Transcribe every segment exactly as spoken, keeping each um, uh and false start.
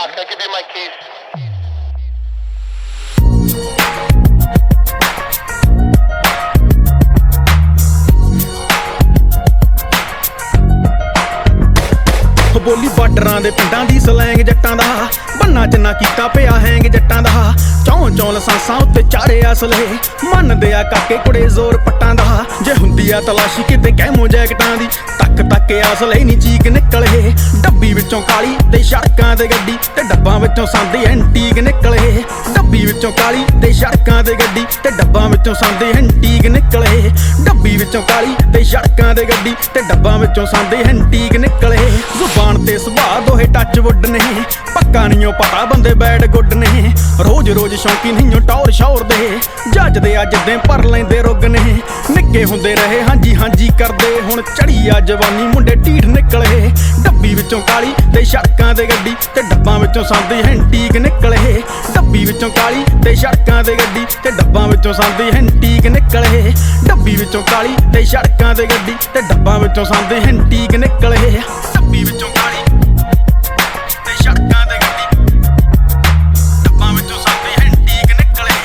box. I'll give you my keys. ਬੋਲੀ ਬਾਰਡਰਾਂ ਦੇ ਪਿੰਡਾਂ ਦੀ ਸਲੈਂਗ ਜੱਟਾਂ ਦਾ ਬੰਨਾ ਚ ਨਾ ਕੀਤਾ ਪਿਆ ਹੈਂਗ ਜੱਟਾਂ ਦਾ ਚੌਂ ਚੌਂ ਲਸਾਂਸਾਂ ਉੱਤੇ ਚਾਰੇ ਅਸਲੇ ਮੰਨਦੇ ਆ ਕਾਕੇ ਕੁੜੇ ਜ਼ੋਰ ਪੱਟਾਂ ਦਾ ਜੇ ਹੁੰਦੀ ਆ ਤਲਾਸ਼ੀ ਕਿਤੇ ਕੈਮੋ ਜੈਕਟਾਂ ਦੀ ਤੱਕ ਤੱਕ ਅਸਲੇ ਨਹੀਂ ਚੀਕ ਨਿਕਲੇ ਡੱਬੀ ਵਿੱਚੋਂ ਕਾਲੀ ਤੇ ਸੜਕਾਂ ਤੇ ਗੱਡੀ ਤੇ ਡੱਬਾਂ ਵਿੱਚੋਂ ਸੰਦੇ ਐਂਟੀਕ ਨਿਕਲੇ ਡੱਬੀ ਵਿੱਚੋਂ ਕਾਲੀ ਤੇ ਸੜਕਾਂ ਤੇ ਗੱਡੀ ਤੇ ਡੱਬਾਂ ਵਿੱਚੋਂ ਸੰਦੇ ਐਂਟੀਕ ਨਿਕਲੇ ਡੱਬੀ ਵਿੱਚੋਂ ਕਾਲੀ ਤੇ ਸੜਕਾਂ ਤੇ ਗੱਡੀ ਤੇ ਡੱਬਾਂ ਵਿੱਚੋਂ ਸੰਦੇ ਐਂਟੀਕ ਨਿਕਲੇ ਜ਼ੁਬਾਨ ਤੇ ਸੁਭਾਅ ਦੋਹੇ ਟੱਚ ਵੁੱਡ ਨੇ ਪੱਕਾ ਨਹੀਂ ਪਤਾ ਬੰਦੇ ਬੈਡ ਗੁੱਡ ਨੇ ਰੋਜ਼ ਰੋਜ਼ ਸ਼ੌਂਕੀ ਨਹੀਂ ਟੌਰ ਸ਼ੌਰ ਦੇ ਜੱਜਦੇ ਅੱਜ ਦੇ ਪਰ ਲੈਂਦੇ ਰੁੱਗ ਨੇ ਨਿੱਕੇ ਹੁੰਦੇ ਰਹੇ ਹਾਂਜੀ ਹਾਂਜੀ ਕਰਦੇ ਹੁਣ ਚੜੀ ਆ ਜਵਾਨੀ ਮੁੰਡੇ ਢੀਠ ਨਿਕਲੇ ਡੱਬੀ ਵਿੱਚੋਂ ਕਾਲੀ ਤੇ ਸੜਕਾਂ ਤੇ ਗੱਡੀ ਤੇ ਡੱਬਾਂ ਵਿੱਚੋਂ ਸੰਦੇ ਐਂਟੀਕ ਨਿਕਲੇ ਡੱਬੀ ਵਿੱਚੋਂ ਕਾਲੀ ਤੇ ਸੜਕਾਂ ਤੇ ਗੱਡੀ ਤੇ ਡੱਬਾਂ ਵਿੱਚੋਂ ਸੰਦੇ ਐਂਟੀਕ ਨਿਕਲੇ ਡੱਬੀ ਵਿੱਚੋਂ ਕਾਲੀ ਤੇ ਸੜਕਾਂ ਤੇ ਗੱਡੀ ਤੇ ਡੱਬਾਂ ਵਿੱਚੋਂ ਸੰਦੇ ਐਂਟੀਕ ਨਿਕਲੇ ਡੱਬੀ ਵਿੱਚੋਂ ਕਾਲੀ ਤੇ ਸੜਕਾਂ ਤੇ ਗੱਡੀ ਡੱਬਾਂ ਵਿੱਚੋਂ ਸੰਦੇ ਐਂਟੀਕ ਨਿਕਲੇ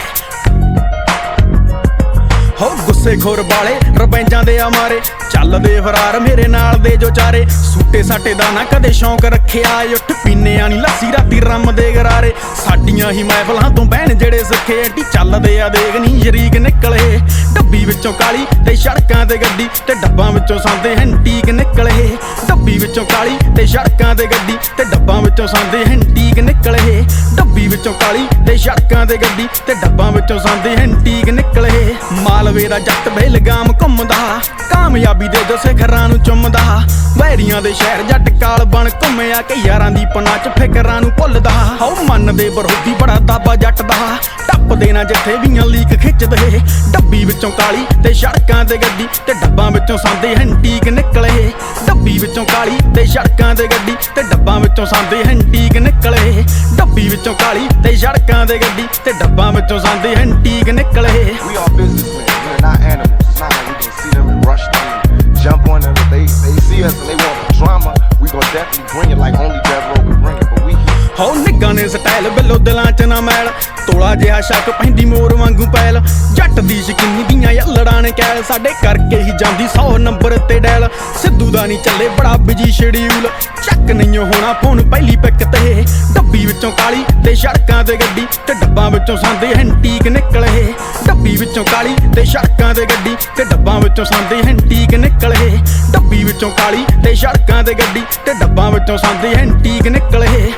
ਹੋ ਗੁੱਸੇ ਖੋਰ ਵਾਲੇ ਰਬੈਂਜਾਂ ਦੇ ਆ ਮਾਰੇ ਚੱਲਦੇ ਫਰਾਰ ਮੇਰੇ ਨਾਲ ਦੇ ਜੋ ਚਾਰੇ ਸੂਟੇ ਸਾਟੇ ਦਾ ਨਾ ਕਦੇ ਸ਼ੌਂਕ ਰੱਖਿਆ ਉੱਠ ਪੀਨੇ ਆ ਨੀ ਲੱਸੀ ਰਾਤੀ ਰੰਮ ਦੇ ਗਰਾਰੇ ਸਾਡੀਆਂ ਹੀ ਮਹਿਫਲਾਂ ਤੋਂ ਬਹਿਣ ਜਿਹੜੇ ਸਿੱਖੇ ਐਡੀ ਚੱਲਦੇ ਆ ਦੇਖ ਨੀ ਸ਼ਰੀਕ ਨਿਕਲੇ ਡੱਬੀ ਵਿੱਚੋਂ ਕਾਲੀ ਤੇ ਸੜਕਾਂ ਤੇ ਗੱਡੀ ਤੇ ਡੱਬਾਂ ਵਿੱਚੋਂ ਸੰਦੇ ਐਂਟੀਕ ਨਿਕਲੇ ਡੱਬੀ ਵਿੱਚੋਂ ਕਾਲੀ ਤੇ ਸੜਕਾਂ ਤੇ ਗੱਡੀ ਤੇ ਡੱਬਾਂ ਵਿੱਚੋਂ ਸੰਦੇ ਐਂਟੀਕ ਨਿਕਲੇ ਡੱਬੀ ਵਿੱਚੋਂ ਕਾਲੀ ਤੇ ਸੜਕਾਂ ਤੇ ਗੱਡੀ ਤੇ ਡੱਬਾਂ ਵਿੱਚੋਂ ਸੰਦੇ ਐਂਟੀਕ ਨਿਕਲੇ ਮਾਲਵੇ ਦਾ ਜੱਟ ਬੇਲਗਾਮ ਘੁੰਮਦਾ ਕਾਮਯਾਬੀ ਦੇ ਦਸੇ ਘਰਾਂ ਨੂੰ ਚੁੰਮਦਾ ਵੈਰੀਆਂ ਦੇ ਸ਼ਹਿਰ ਜੱਟ ਕਾਲ ਬਣ ਘੁੰਮਿਆ ਕਿ ਯਾਰਾਂ ਦੀ ਪਨਾ ਚ ਫਿਕਰਾਂ ਨੂੰ ਭੁੱਲਦਾ ਹਉ ਮਨ ਦੇ ਵਿਰੋਧੀ ਬੜਾ ਦਾਬਾ ਜੱਟ ਦਾ ਟੱਪ ਦੇਣਾ ਜਿੱਥੇ ਵੀਆਂ ਲੀਕ ਖਿੱਚਦੇ ਡੱਬੀ ਵਿੱਚੋਂ ਕਾਲੀ ਤੇ ਸੜਕਾਂ ਤੇ ਗੱਡੀ ਤੇ ਡੱਬਾਂ ਵਿੱਚੋਂ ਸੰਦੇ ਐਂਟੀਕ ਨਿਕਲੇ ਡੱਬੀ ਵਿੱਚੋਂ ਕਾਲੀ ਤੇ ਸੜਕਾਂ ਤੇ ਗੱਡੀ ਤੇ ਡੱਬਾਂ ਵਿੱਚੋਂ ਸੰਦੇ ਐਂਟੀਕ ਨਿਕਲੇ ਡੱਬੀ ਵਿੱਚੋਂ ਕਾਲੀ ਤੇ ਸੜਕਾਂ ਤੇ ਗੱਡੀ ਤੇ ਡੱਬਾਂ ਵਿੱਚੋਂ ਸੰਦੇ ਐਂਟੀਕ ਨਿਕਲੇ We are businessmen, we are not animals. It's not like we gonna see them and rush them and jump on them. If they, they see us and they want the drama, we gonna definitely bring it like only Death Row can bring it. But we ਹੋ ਨਿੱਗਾਂ ਨੇ style ਬਿੱਲੋ ਦਿਲਾਂ ਚ ਨਾ ਮੈਲ ਤੋਲਾ ਜਿਹਾ ਸ਼ੱਕ ਪੈਂਦੀ ਮੋਰ ਵਾਂਗੂ ਪੈਲ ਜੱਟ ਦੀ ਸ਼ਕੀਨੀ ਦੀਆਂ ਯੱਲੜਾਂ ਨੇ ਕੈਲ ਸਾਡੇ ਕਰਕੇ ਹੀ ਜਾਂਦੀ ਸੌ ਨੰਬਰ ਤੇ ਡੈਲ ਸਿੱਧੂ ਦਾ ਨਹੀਂ ਚੱਲੇ ਬੜਾ ਬਿਜੀ ਸ਼ਡਿਊਲ ਚੱਕ ਨਹੀਂ ਹੋਣਾ ਫੋਨ ਪਹਿਲੀ ਪਿੱਕ ਤੇ ਡੱਬੀ ਵਿੱਚੋਂ ਕਾਲੀ ਤੇ ਸੜਕਾਂ ਤੇ ਗੱਡੀ ਤੇ ਡੱਬਾਂ ਵਿੱਚੋਂ ਸੰਦੇ ਐਂਟੀਕ ਨਿਕਲੇ ਡੱਬੀ ਵਿੱਚੋਂ ਕਾਲੀ ਤੇ ਸੜਕਾਂ ਤੇ ਗੱਡੀ ਤੇ ਡੱਬਾਂ ਵਿੱਚੋਂ ਸੰਦੇ ਐਂਟੀਕ ਨਿਕਲੇ ਡੱਬੀ ਵਿੱਚੋਂ ਕਾਲੀ ਤੇ ਸੜਕਾਂ ਤੇ ਗੱਡੀ ਤੇ ਡੱਬਾਂ ਵਿੱਚੋਂ ਸੰਦੇ ਐਂਟੀਕ ਨਿਕਲੇ